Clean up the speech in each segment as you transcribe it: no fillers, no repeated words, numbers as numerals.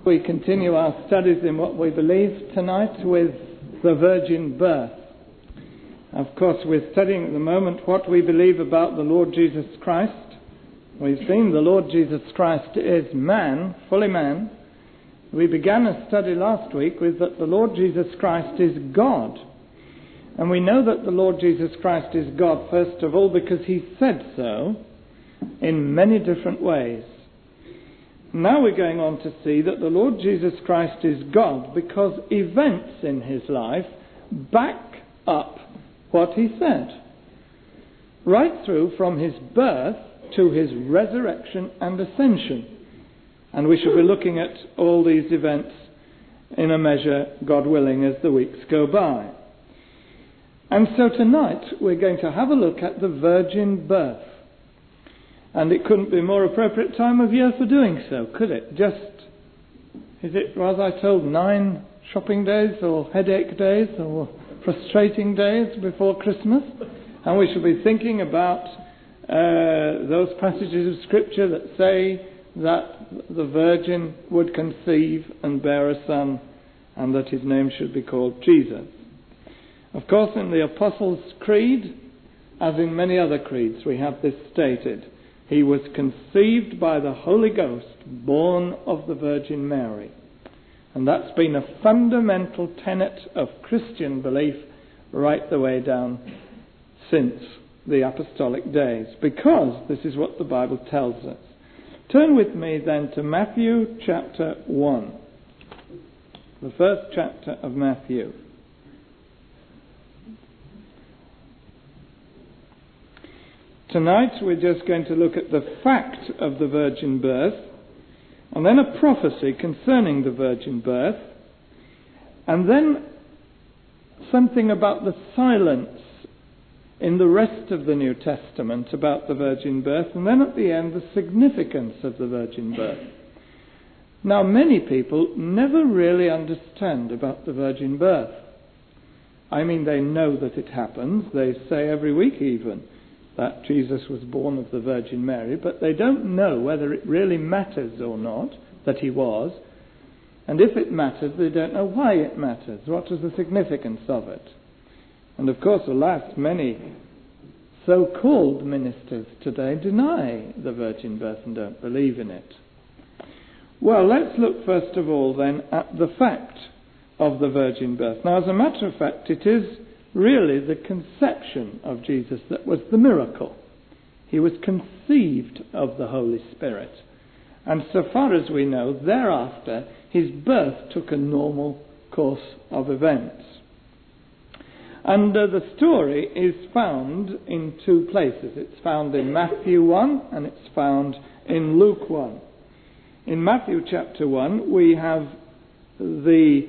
We continue our studies in what we believe tonight with the virgin birth. Of course, we're studying at the moment what we believe about the Lord Jesus Christ. We've seen the Lord Jesus Christ is man, fully man. We began a study last week with that the Lord Jesus Christ is God. And we know that the Lord Jesus Christ is God, first of all, because he said so in many different ways. Now we're going on to see that the Lord Jesus Christ is God because events in his life back up what he said. Right through from his birth to his resurrection and ascension. And we shall be looking at all these events in a measure, God willing, as the weeks go by. And so tonight we're going to have a look at the virgin birth. And it couldn't be a more appropriate time of year for doing so, could it? Is it, as I told, 9 shopping days or headache days or frustrating days before Christmas? And we shall be thinking about those passages of Scripture that say that the Virgin would conceive and bear a son and that his name should be called Jesus. Of course, in the Apostles' Creed, as in many other creeds, we have this stated. He was conceived by the Holy Ghost, born of the Virgin Mary. And that's been a fundamental tenet of Christian belief right the way down since the apostolic days, because this is what the Bible tells us. Turn with me then to Matthew chapter 1, the first chapter of Matthew. Tonight we're just going to look at the fact of the virgin birth, and then a prophecy concerning the virgin birth, and then something about the silence in the rest of the New Testament about the virgin birth, and then at the end the significance of the virgin birth. Now, many people never really understand about the virgin birth. I mean, they know that it happens. They say every week even that Jesus was born of the Virgin Mary, but they don't know whether it really matters or not that he was. And if it matters, they don't know why it matters. What is the significance of it? And of course, alas, many so-called ministers today deny the virgin birth and don't believe in it. Well, let's look first of all then at the fact of the virgin birth. Now, as a matter of fact, it is really the conception of Jesus that was the miracle. He was conceived of the Holy Spirit. And so far as we know, thereafter, his birth took a normal course of events. And the story is found in 2 places. It's found in Matthew 1 and it's found in Luke 1. In Matthew chapter 1, we have the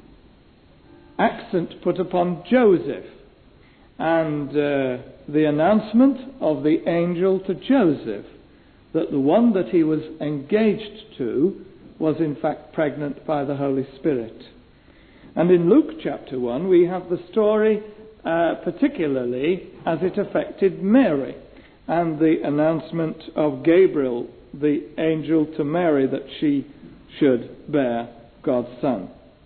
accent put upon Joseph and the announcement of the angel to Joseph that the one that he was engaged to was in fact pregnant by the Holy Spirit. And in Luke chapter 1 we have the story particularly as it affected Mary and the announcement of Gabriel, the angel, to Mary that she should bear God's son.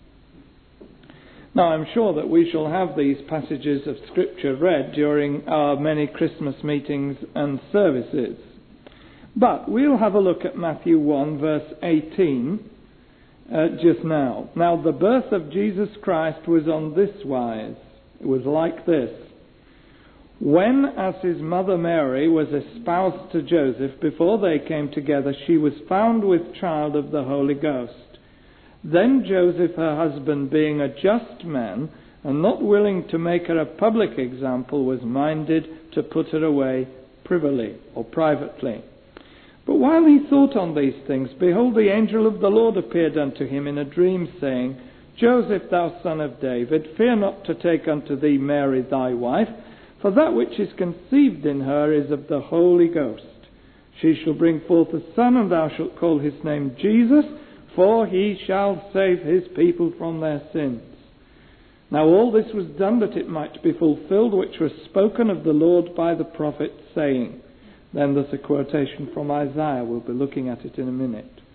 Now, I'm sure that we shall have these passages of Scripture read during our many Christmas meetings and services. But we'll have a look at Matthew 1, verse 18, just now. Now, the birth of Jesus Christ was on this wise. It was like this. When, as his mother Mary was espoused to Joseph, before they came together, she was found with child of the Holy Ghost. Then Joseph, her husband, being a just man, and not willing to make her a public example, was minded to put her away privily or privately. But while he thought on these things, behold, the angel of the Lord appeared unto him in a dream, saying, Joseph, thou son of David, fear not to take unto thee Mary thy wife, for that which is conceived in her is of the Holy Ghost. She shall bring forth a son, and thou shalt call his name Jesus, for he shall save his people from their sins. Now all this was done that it might be fulfilled, which was spoken of the Lord by the prophet, saying. Then there's a quotation from Isaiah. We'll be looking at it in a minute.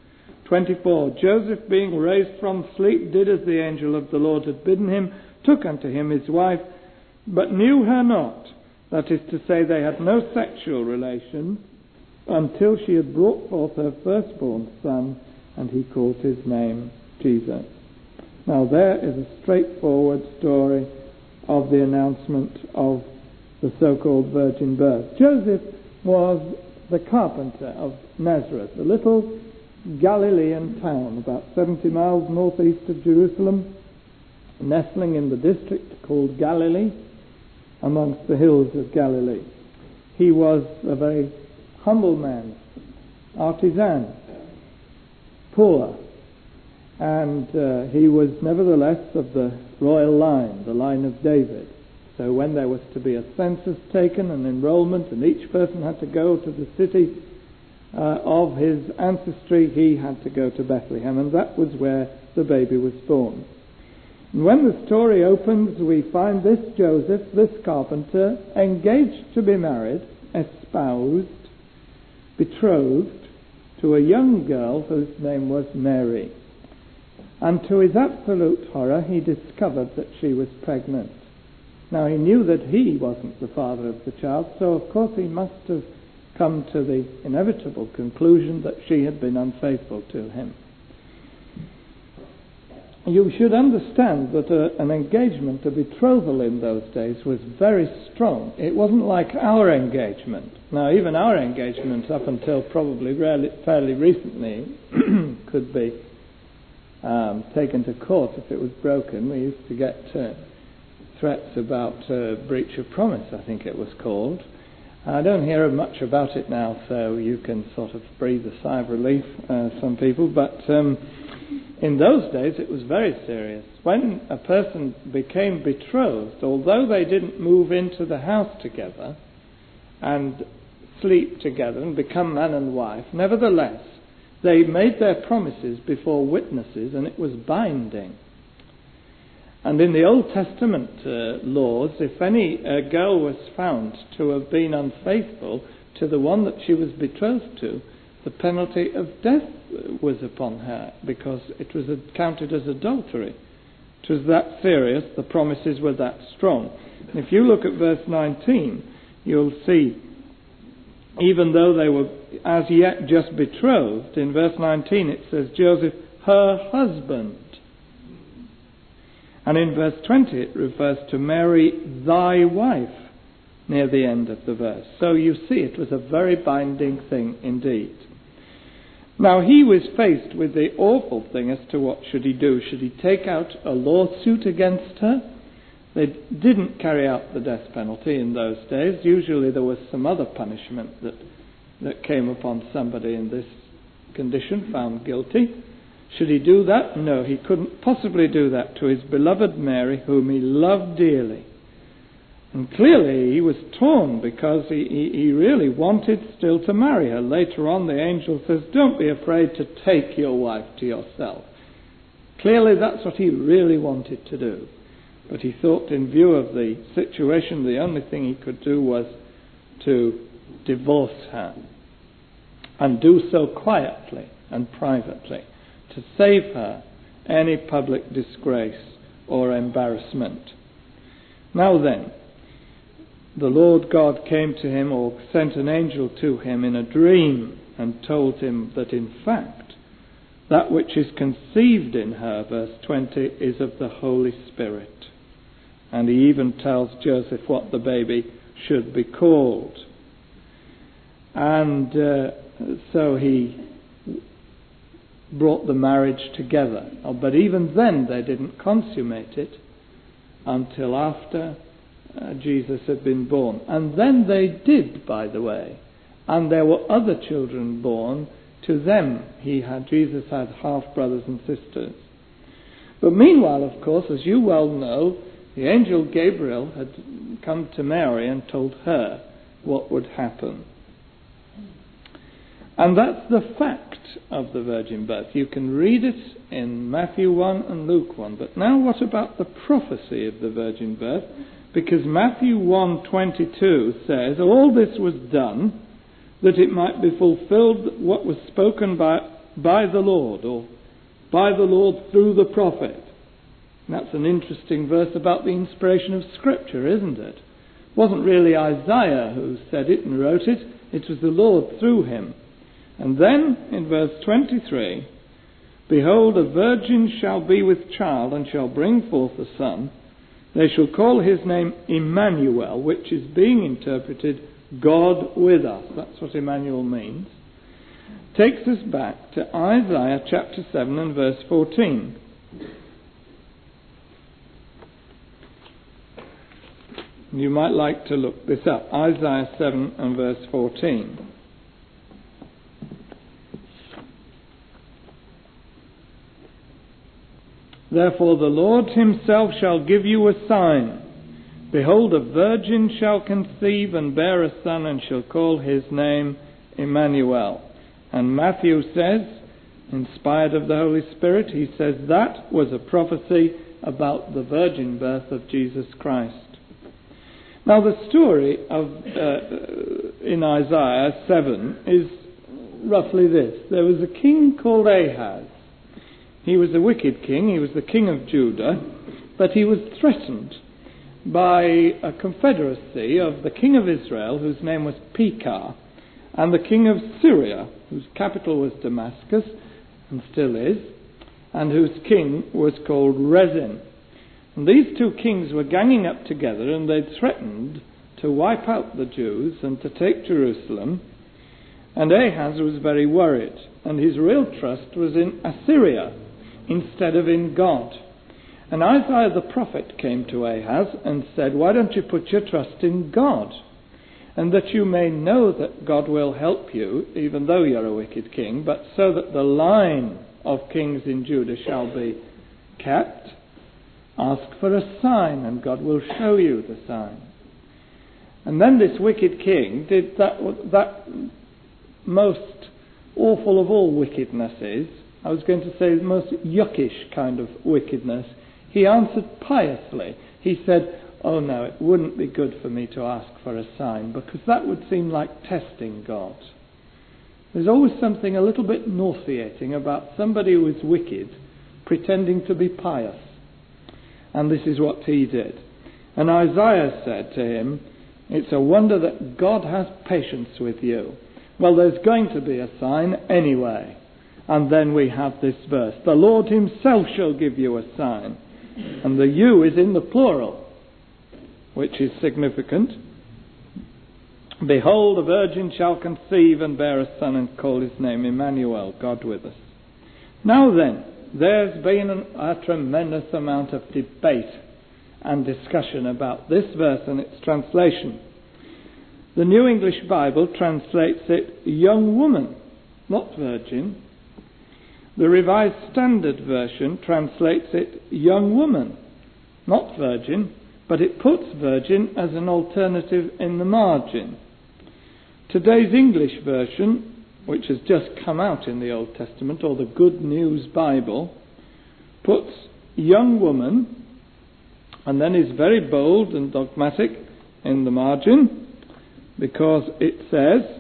24. Joseph, being raised from sleep, did as the angel of the Lord had bidden him, took unto him his wife, but knew her not. That is to say, they had no sexual relation until she had brought forth her firstborn son, and he called his name Jesus. Now there is a straightforward story of the announcement of the so-called virgin birth. Joseph was the carpenter of Nazareth, a little Galilean town about 70 miles northeast of Jerusalem, nestling in the district called Galilee, amongst the hills of Galilee. He was a very humble man, artisan, poor, and he was nevertheless of the royal line, the line of David. So when there was to be a census taken, an enrollment, and each person had to go to the city of his ancestry, he had to go to Bethlehem, and that was where the baby was born. And when the story opens, we find this Joseph, this carpenter, engaged to be married, espoused, betrothed to a young girl whose name was Mary. And to his absolute horror, he discovered that she was pregnant. Now, he knew that he wasn't the father of the child, so of course he must have come to the inevitable conclusion that she had been unfaithful to him. You should understand that an engagement, a betrothal in those days, was very strong. It wasn't like our engagement. Now, even our engagements up until probably fairly recently could be taken to court if it was broken. We used to get threats about breach of promise, I think it was called. I don't hear much about it now, so you can sort of breathe a sigh of relief, some people, but in those days it was very serious. When a person became betrothed, although they didn't move into the house together and sleep together and become man and wife, nevertheless they made their promises before witnesses, and it was binding. And in the Old Testament laws, if any girl was found to have been unfaithful to the one that she was betrothed to, the penalty of death was upon her, because it was counted as adultery. It was that serious, the promises were that strong. And if you look at verse 19, you'll see, even though they were as yet just betrothed, in verse 19 it says, Joseph, her husband. And in verse 20 it refers to Mary, thy wife, near the end of the verse. So you see, it was a very binding thing indeed. Now he was faced with the awful thing as to what should he do. Should he take out a lawsuit against her? They didn't carry out the death penalty in those days. Usually there was some other punishment that came upon somebody in this condition, found guilty. Should he do that? No, he couldn't possibly do that to his beloved Mary, whom he loved dearly. And clearly he was torn, because he really wanted still to marry her. Later on the angel says, don't be afraid to take your wife to yourself. Clearly that's what he really wanted to do. But he thought, in view of the situation, the only thing he could do was to divorce her, and do so quietly and privately, to save her any public disgrace or embarrassment. Now then, the Lord God came to him, or sent an angel to him in a dream, and told him that in fact that which is conceived in her, verse 20, is of the Holy Spirit. And he even tells Joseph what the baby should be called. And so he brought the marriage together. But even then they didn't consummate it until after Jesus had been born. And then they did, by the way. And there were other children born to them. Jesus had half-brothers and sisters. But meanwhile, of course, as you well know, the angel Gabriel had come to Mary and told her what would happen. And that's the fact of the virgin birth. You can read it in Matthew 1 and Luke 1. But now what about the prophecy of the virgin birth? Because Matthew 1:22 says, all this was done that it might be fulfilled what was spoken by by the Lord, or by the Lord through the prophet. And that's an interesting verse about the inspiration of Scripture, isn't it? It wasn't really Isaiah who said it and wrote it. It was the Lord through him. And then, in verse 23, behold, a virgin shall be with child, and shall bring forth a son. They shall call his name Emmanuel, which is being interpreted God with us. That's what Emmanuel means. Takes us back to Isaiah chapter 7 and verse 14. You might like to look this up. Isaiah 7 and verse 14. Therefore the Lord himself shall give you a sign. Behold, a virgin shall conceive and bear a son, and shall call his name Emmanuel. And Matthew says, inspired of the Holy Spirit, he says that was a prophecy about the virgin birth of Jesus Christ. Now the story of in Isaiah 7 is roughly this. There was a king called Ahaz. He was a wicked king. He was the king of Judah, but he was threatened by a confederacy of the king of Israel, whose name was Pekah, and the king of Syria, whose capital was Damascus, and still is, and whose king was called Rezin. And these two kings were ganging up together, and they'd threatened to wipe out the Jews and to take Jerusalem. And Ahaz was very worried, and his real trust was in Assyria instead of in God. And Isaiah the prophet came to Ahaz and said, why don't you put your trust in God? And that you may know that God will help you, even though you're a wicked king, but so that the line of kings in Judah shall be kept, ask for a sign, and God will show you the sign. And then this wicked king did that most awful of all wickednesses. I was going to say the most yuckish kind of wickedness. He answered piously. He said, oh no, it wouldn't be good for me to ask for a sign, because that would seem like testing God. There's always something a little bit nauseating about somebody who is wicked pretending to be pious. And this is what he did. And Isaiah said to him, it's a wonder that God has patience with you. Well, there's going to be a sign anyway. And then we have this verse, the Lord himself shall give you a sign. And the you is in the plural, which is significant. Behold, a virgin shall conceive and bear a son, and call his name Emmanuel, God with us. Now then, there's been a tremendous amount of debate and discussion about this verse and its translation. The New English Bible translates it young woman, not virgin. The Revised Standard Version translates it young woman, not virgin, but it puts virgin as an alternative in the margin. Today's English version, which has just come out in the Old Testament, or the Good News Bible, puts young woman, and then is very bold and dogmatic in the margin, because it says,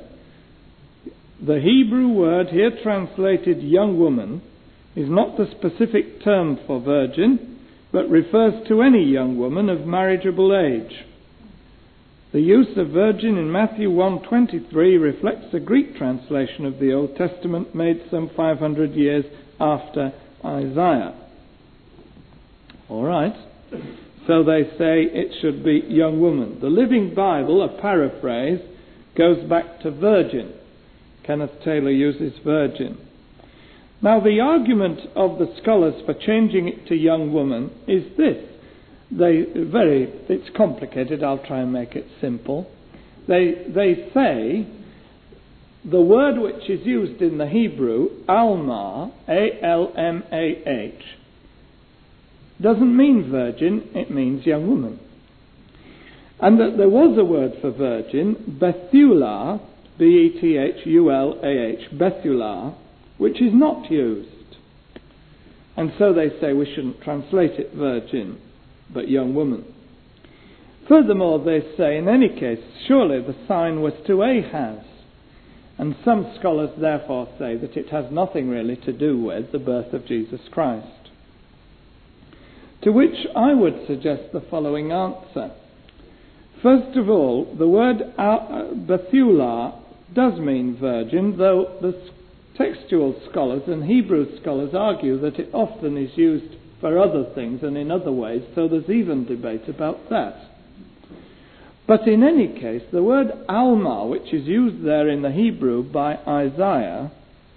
the Hebrew word here translated young woman is not the specific term for virgin, but refers to any young woman of marriageable age. The use of virgin in Matthew 1:23 reflects the Greek translation of the Old Testament made some 500 years after Isaiah. All right. So they say it should be young woman. The Living Bible, a paraphrase, goes back to virgin. Kenneth Taylor uses virgin. Now the argument of the scholars for changing it to young woman is this. It's complicated, I'll try and make it simple. They say the word which is used in the Hebrew, almah, A-L-M-A-H, doesn't mean virgin, it means young woman. And that there was a word for virgin, Bethulah, B-E-T-H-U-L-A-H, Bethulah, which is not used. And so they say we shouldn't translate it virgin, but young woman. Furthermore, they say, in any case, surely the sign was to Ahaz. And some scholars therefore say that it has nothing really to do with the birth of Jesus Christ. To which I would suggest the following answer. First of all, the word Bethulah does mean virgin, though the textual scholars and Hebrew scholars argue that it often is used for other things and in other ways, so there's even debate about that. But in any case, the word Alma, which is used there in the Hebrew by Isaiah,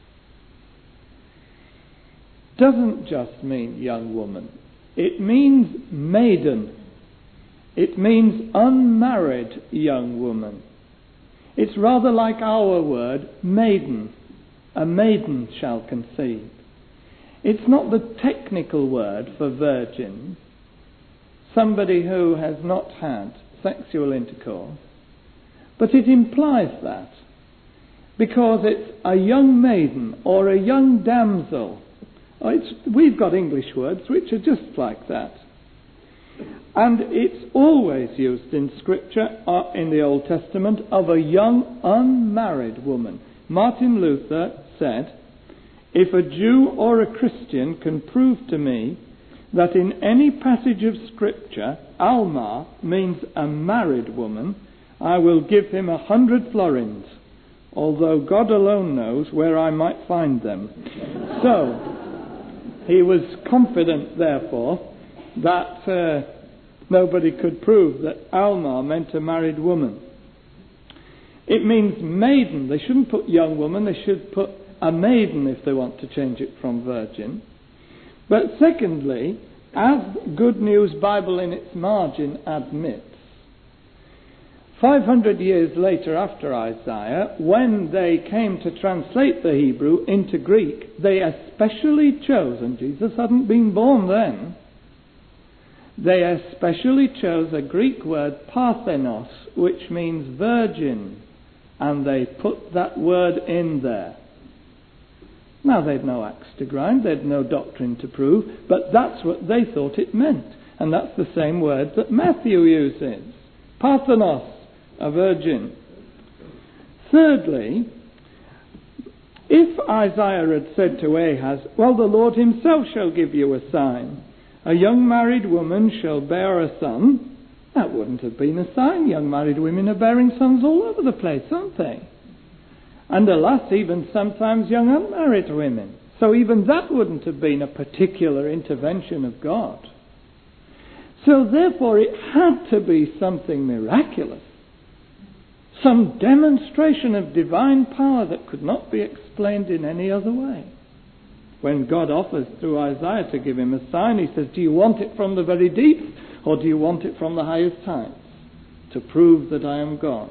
doesn't just mean young woman. It means maiden. It means unmarried young woman. It's rather like our word maiden. A maiden shall conceive. It's not the technical word for virgin, somebody who has not had sexual intercourse, but it implies that, because it's a young maiden or a young damsel. We've got English words which are just like that. And it's always used in Scripture, in the Old Testament, of a young unmarried woman. Martin Luther said, "If a Jew or a Christian can prove to me that in any passage of Scripture Alma means a married woman, I will give him 100 florins, although God alone knows where I might find them." So, he was confident, therefore, that nobody could prove that Alma meant a married woman. It means maiden. They shouldn't put young woman, they should put a maiden if they want to change it from virgin. But secondly, as Good News Bible in its margin admits, 500 years later after Isaiah, when they came to translate the Hebrew into Greek, they especially chose, and Jesus hadn't been born then, they especially chose a Greek word parthenos, which means virgin, and they put that word in there. Now, they'd no axe to grind, they'd no doctrine to prove, but that's what they thought it meant. And that's the same word that Matthew uses. Parthenos, a virgin. Thirdly, if Isaiah had said to Ahaz, "Well, the Lord himself shall give you a sign. A young married woman shall bear a son," that wouldn't have been a sign. Young married women are bearing sons all over the place, aren't they? And alas, even sometimes young unmarried women. So even that wouldn't have been a particular intervention of God. So therefore it had to be something miraculous. Some demonstration of divine power that could not be explained in any other way. When God offers through Isaiah to give him a sign, he says, "Do you want it from the very deep, or do you want it from the highest heights, to prove that I am God?"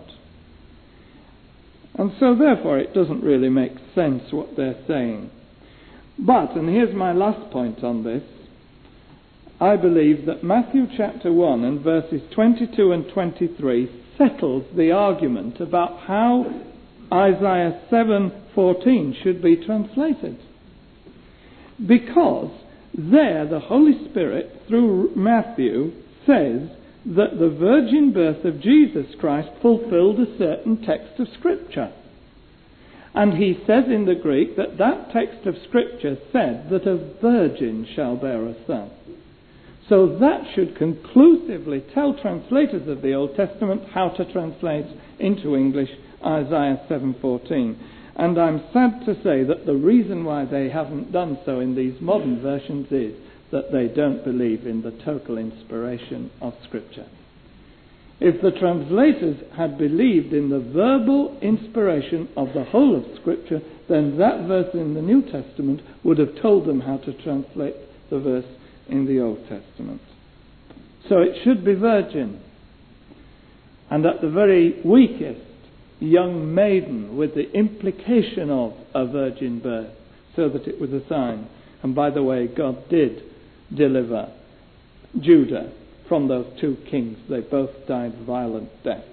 And so therefore it doesn't really make sense what they're saying. But, and here's my last point on this, I believe that Matthew chapter 1 and verses 22 and 23 settles the argument about how Isaiah 7:14 should be translated. Because there the Holy Spirit, through Matthew, says that the virgin birth of Jesus Christ fulfilled a certain text of Scripture. And he says in the Greek that that text of Scripture said that a virgin shall bear a son. So that should conclusively tell translators of the Old Testament how to translate into English Isaiah 7:14. And I'm sad to say that the reason why they haven't done so in these modern versions is that they don't believe in the total inspiration of Scripture. If the translators had believed in the verbal inspiration of the whole of Scripture, then that verse in the New Testament would have told them how to translate the verse in the Old Testament. So it should be virgin. And at the very weakest, young maiden, with the implication of a virgin birth, so that it was a sign. And by the way, God did deliver Judah from those two kings. They both died violent deaths.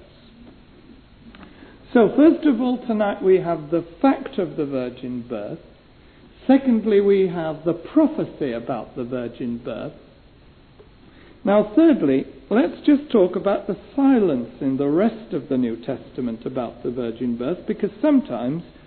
So first of all, tonight we have the fact of the virgin birth. Secondly, we have the prophecy about the virgin birth. Now thirdly, let's just talk about the silence in the rest of the New Testament about the virgin birth, because sometimes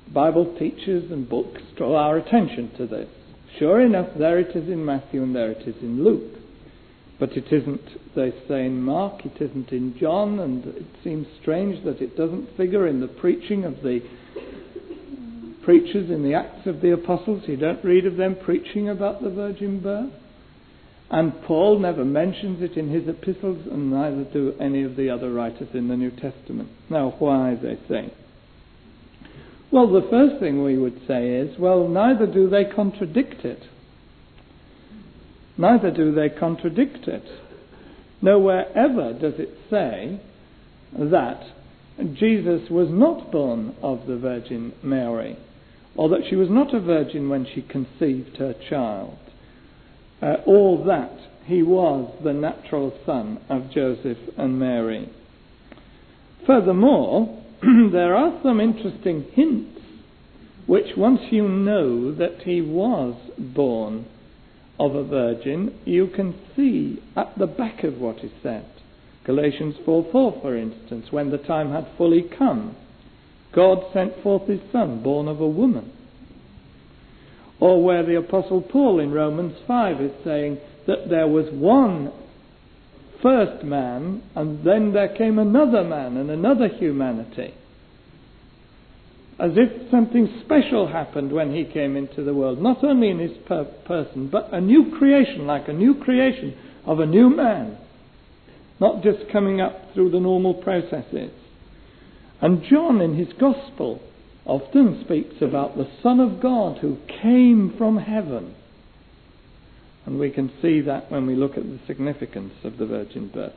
Bible teachers and books draw our attention to this. Sure enough, there it is in Matthew and there it is in Luke. But it isn't, they say, in Mark, it isn't in John, and it seems strange that it doesn't figure in the preaching of the preachers in the Acts of the Apostles. You don't read of them preaching about the virgin birth. And Paul never mentions it in his epistles, and neither do any of the other writers in the New Testament. Now, why, they say? Well, the first thing we would say is, well, neither do they contradict it. Neither do they contradict it. Nowhere ever does it say that Jesus was not born of the Virgin Mary, or that she was not a virgin when she conceived her child, or that he was the natural son of Joseph and Mary. Furthermore, there are some interesting hints which, once you know that he was born of a virgin, you can see at the back of what is said. Galatians 4:4, for instance, when the time had fully come, God sent forth his Son, born of a woman. Or where the Apostle Paul in Romans 5 is saying that there was one first man, and then there came another man and another humanity. As if something special happened when he came into the world, not only in his person, but a new creation, like a new creation of a new man, not just coming up through the normal processes. And John in his Gospel often speaks about the Son of God who came from heaven. And we can see that when we look at the significance of the virgin birth.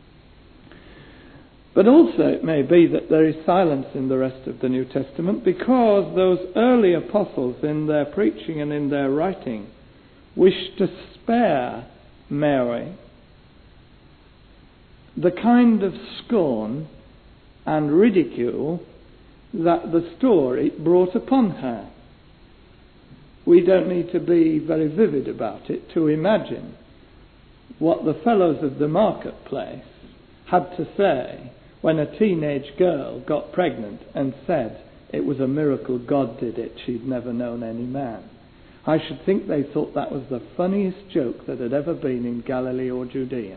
But also it may be that there is silence in the rest of the New Testament because those early apostles in their preaching and in their writing wished to spare Mary the kind of scorn and ridicule that the story brought upon her. We don't need to be very vivid about it to imagine what the fellows of the marketplace had to say when a teenage girl got pregnant and said it was a miracle God did it, she'd never known any man. I should think they thought that was the funniest joke that had ever been in Galilee or Judea,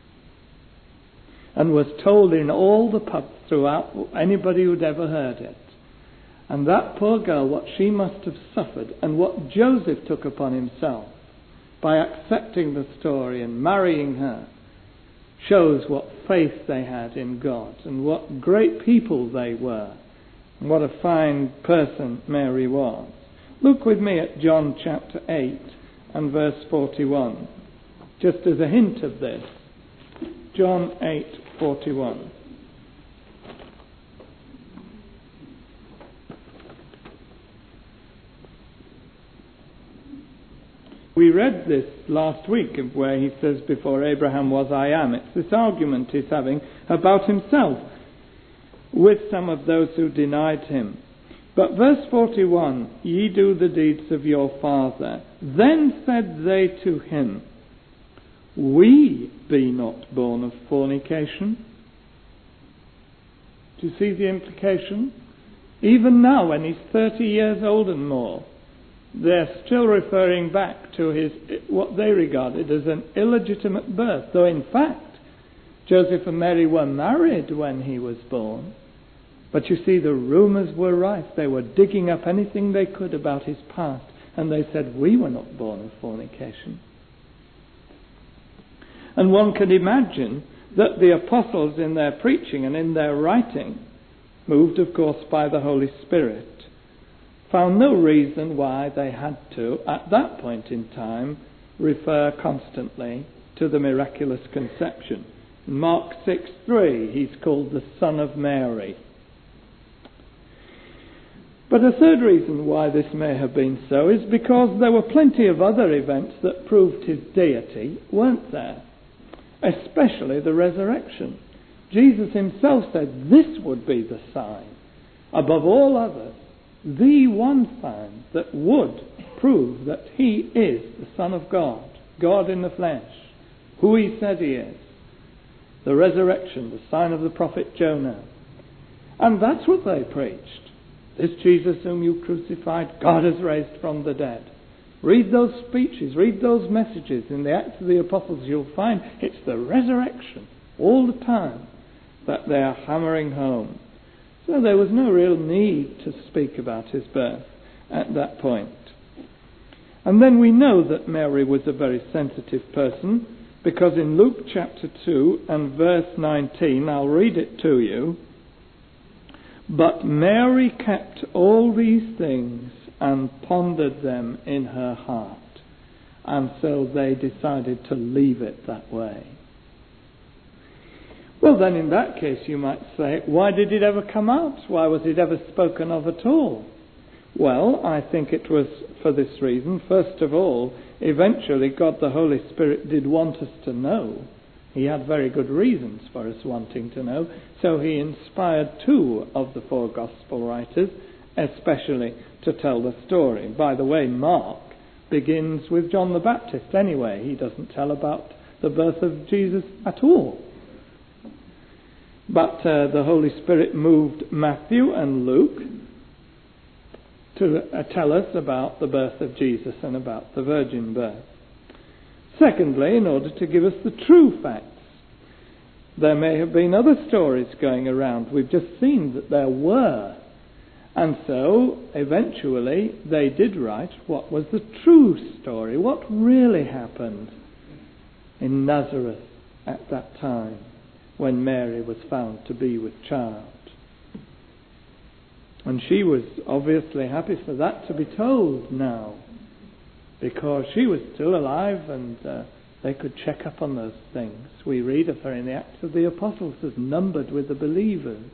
and was told in all the pubs throughout, anybody who'd ever heard it. And that poor girl, what she must have suffered, and what Joseph took upon himself by accepting the story and marrying her, shows what faith they had in God and what great people they were and what a fine person Mary was. Look with me at John chapter 8 and verse 41, just as a hint of this. John 8:41. We read this last week where he says, before Abraham was I am. It's this argument he's having about himself with some of those who denied him. But verse 41, ye do the deeds of your father. Then said they to him, we be not born of fornication. Do you see the implication? Even now, when he's 30 years old and more, they're still referring back to his what they regarded as an illegitimate birth. Though in fact, Joseph and Mary were married when he was born. But you see, the rumours were rife. They were digging up anything they could about his past. And they said, we were not born of fornication. And one can imagine that the apostles in their preaching and in their writing, moved of course by the Holy Spirit, found no reason why they had to, at that point in time, refer constantly to the miraculous conception. In Mark 6:3, he's called the Son of Mary. But a third reason why this may have been so is because there were plenty of other events that proved his deity, weren't there? Especially the resurrection. Jesus himself said this would be the sign, above all others, the one sign that would prove that he is the Son of God, God in the flesh, who he said he is. The resurrection, the sign of the prophet Jonah. And that's what they preached. This Jesus whom you crucified, God has raised from the dead. Read those speeches, read those messages in the Acts of the Apostles. You'll find it's the resurrection all the time that they are hammering home. So there was no real need to speak about his birth at that point. And then we know that Mary was a very sensitive person, because in Luke chapter 2 and verse 19, I'll read it to you. But Mary kept all these things and pondered them in her heart. And so they decided to leave it that way. Well, then in that case you might say, why did it ever come out? Why was it ever spoken of at all? Well, I think it was for this reason. First of all, eventually God the Holy Spirit did want us to know. He had very good reasons for us wanting to know. So he inspired 2 of the 4 Gospel writers, especially to tell the story. By the way, Mark begins with John the Baptist anyway. He doesn't tell about the birth of Jesus at all. But the Holy Spirit moved Matthew and Luke to tell us about the birth of Jesus and about the virgin birth. Secondly, in order to give us the true facts. There may have been other stories going around. We've just seen that there were. And so, eventually, they did write what was the true story, what really happened in Nazareth at that time when Mary was found to be with child. And she was obviously happy for that to be told now, because she was still alive and they could check up on those things. We read of her in the Acts of the Apostles as numbered with the believers.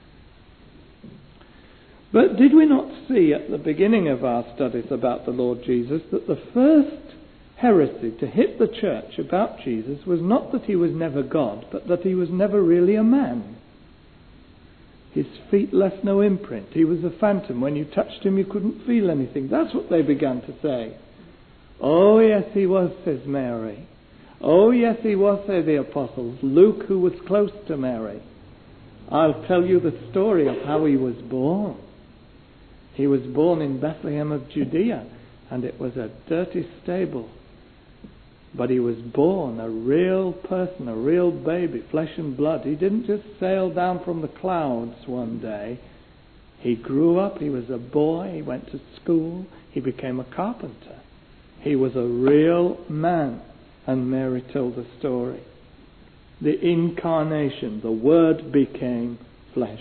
But did we not see at the beginning of our studies about the Lord Jesus that the first heresy to hit the church about Jesus was not that he was never God, but that he was never really a man? His feet left no imprint. He was a phantom. When you touched him, you couldn't feel anything. That's what they began to say. Oh, yes, he was, says Mary. Oh, yes, he was, say the apostles. Luke, who was close to Mary. I'll tell you the story of how he was born. He was born in Bethlehem of Judea, and it was a dirty stable. But he was born a real person, a real baby, flesh and blood. He didn't just sail down from the clouds one day. He grew up, he was a boy, he went to school, he became a carpenter. He was a real man, and Mary told the story. The incarnation, the Word became flesh.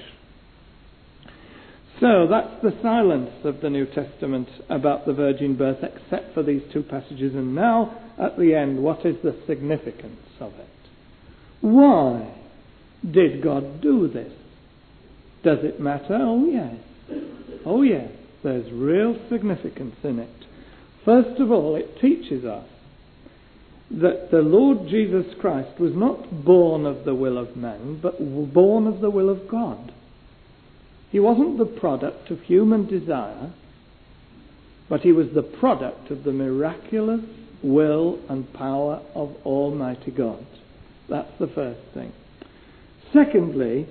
So that's the silence of the New Testament about the virgin birth, except for these 2 passages. And now, at the end, what is the significance of it? Why did God do this? Does it matter? Oh, yes. Oh, yes. There's real significance in it. First of all, it teaches us that the Lord Jesus Christ was not born of the will of man, but born of the will of God. He wasn't the product of human desire, but he was the product of the miraculous will and power of Almighty God. That's the first thing. Secondly,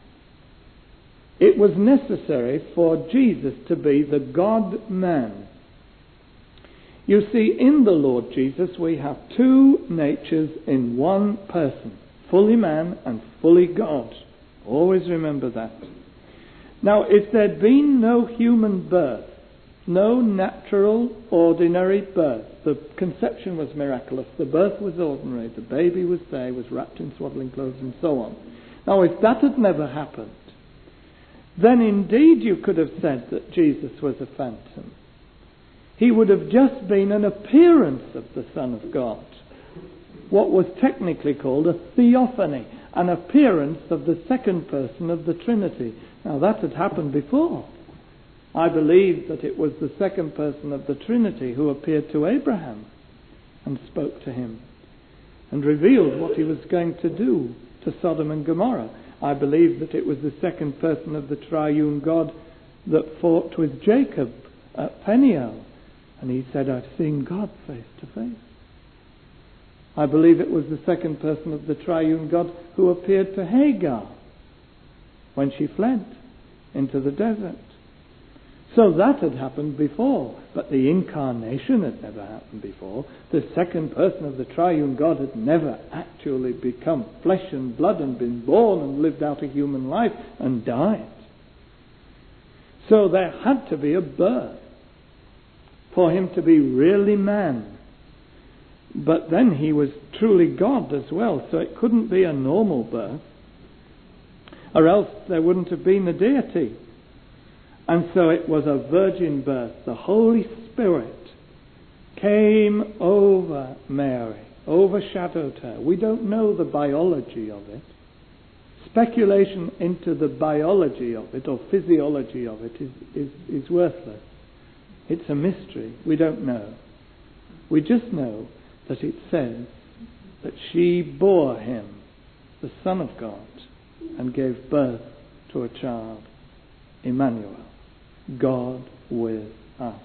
it was necessary for Jesus to be the God-man. You see, in the Lord Jesus we have 2 natures in one person, fully man and fully God. Always remember that. Now, if there'd been no human birth, no natural, ordinary birth, the conception was miraculous, the birth was ordinary, the baby was there, was wrapped in swaddling clothes and so on. Now, if that had never happened, then indeed you could have said that Jesus was a phantom. He would have just been an appearance of the Son of God. What was technically called a theophany, an appearance of the second person of the Trinity. Now that had happened before. I believe that it was the second person of the Trinity who appeared to Abraham and spoke to him and revealed what he was going to do to Sodom and Gomorrah. I believe that it was the second person of the triune God that fought with Jacob at Peniel, and he said, I've seen God face to face. I believe it was the second person of the triune God who appeared to Hagar when she fled into the desert. So that had happened before, but the incarnation had never happened before. The second person of the triune God had never actually become flesh and blood and been born and lived out a human life and died. So there had to be a birth for him to be really man. But then he was truly God as well, so it couldn't be a normal birth, or else there wouldn't have been a deity. And so it was a virgin birth. The Holy Spirit came over Mary, overshadowed her. We don't know the biology of it. Speculation into the biology of it or physiology of it is worthless. It's a mystery. We don't know. We just know that it says that she bore him, the Son of God, and gave birth to a child, Emmanuel, God with us.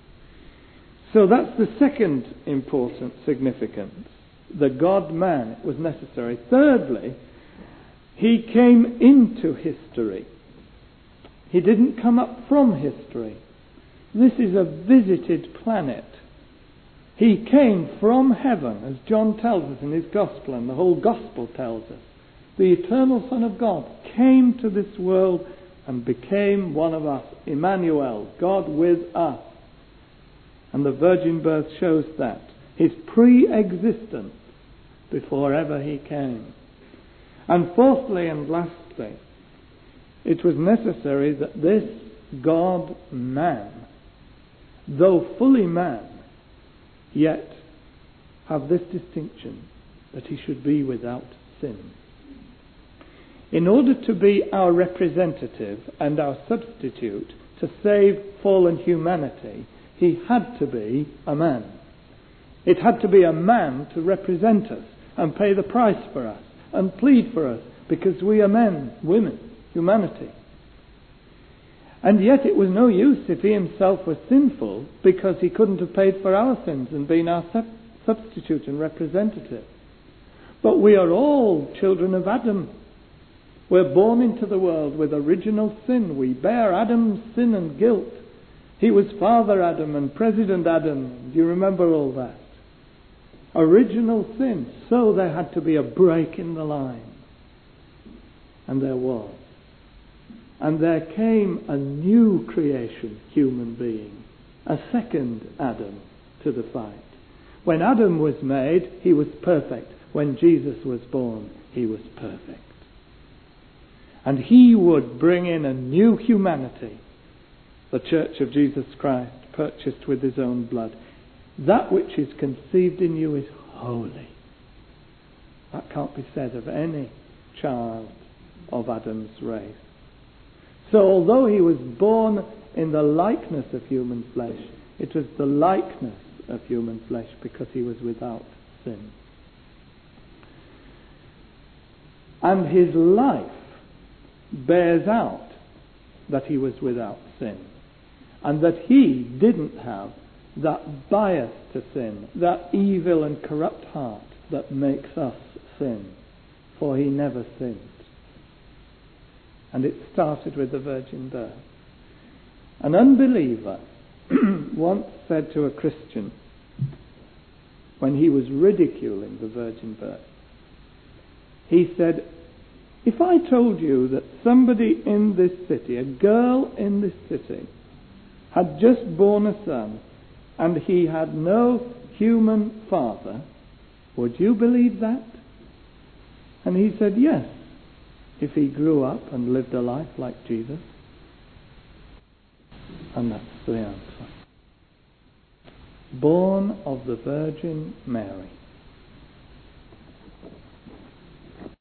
So that's the second important significance. The God-man was necessary. Thirdly, he came into history. He didn't come up from history. This is a visited planet. He came from heaven, as John tells us in his Gospel, and the whole Gospel tells us. The eternal Son of God came to this world and became one of us, Emmanuel, God with us. And the virgin birth shows that. His pre-existence before ever he came. And fourthly and lastly, it was necessary that this God-man, though fully man, yet have this distinction, that he should be without sin. In order to be our representative and our substitute to save fallen humanity, he had to be a man. It had to be a man to represent us and pay the price for us and plead for us, because we are men, women, humanity. And yet it was no use if he himself was sinful, because he couldn't have paid for our sins and been our substitute and representative. But we are all children of Adam. We're born into the world with original sin. We bear Adam's sin and guilt. He was Father Adam and President Adam. Do you remember all that? Original sin. So there had to be a break in the line. And there was. And there came a new creation, human being. A second Adam to the fight. When Adam was made, he was perfect. When Jesus was born, he was perfect. And he would bring in a new humanity, the Church of Jesus Christ, purchased with his own blood. That which is conceived in you is holy. That can't be said of any child of Adam's race. So although he was born in the likeness of human flesh, it was the likeness of human flesh because he was without sin. And his life bears out that he was without sin, and that he didn't have that bias to sin, that evil and corrupt heart that makes us sin, for he never sinned. And it started with the virgin birth. An unbeliever once said to a Christian, when he was ridiculing the virgin birth, he said, if I told you that somebody in this city, a girl in this city, had just born a son and he had no human father, would you believe that? And he said, yes, if he grew up and lived a life like Jesus. And that's the answer. Born of the Virgin Mary.